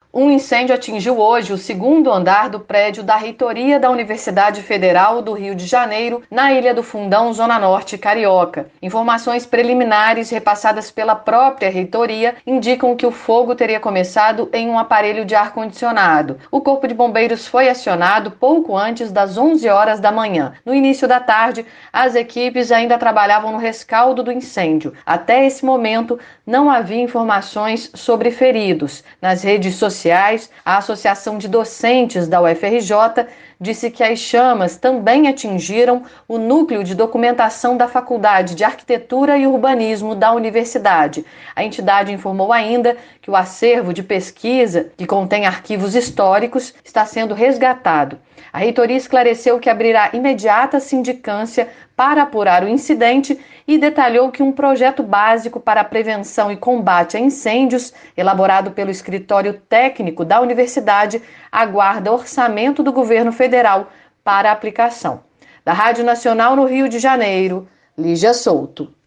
Um incêndio atingiu hoje o segundo andar do prédio da reitoria da Universidade Federal do Rio de Janeiro, na Ilha do Fundão, Zona Norte Carioca. Informações preliminares repassadas pela própria reitoria indicam que o fogo teria começado em um aparelho de ar-condicionado. O Corpo de Bombeiros foi acionado pouco antes das 11 horas da manhã. No início da tarde, as equipes ainda trabalhavam no rescaldo do incêndio. Até esse momento, não havia informações sobre feridos. Nas redes sociais, a Associação de Docentes da UFRJ disse que as chamas também atingiram o núcleo de documentação da Faculdade de Arquitetura e Urbanismo da universidade. A entidade informou ainda que o acervo de pesquisa, que contém arquivos históricos, está sendo resgatado. A reitoria esclareceu que abrirá imediata sindicância para apurar o incidente e detalhou que um projeto básico para a prevenção e combate a incêndios, elaborado pelo escritório técnico da universidade, aguarda orçamento do governo federal para aplicação. Da Rádio Nacional no Rio de Janeiro, Lígia Souto.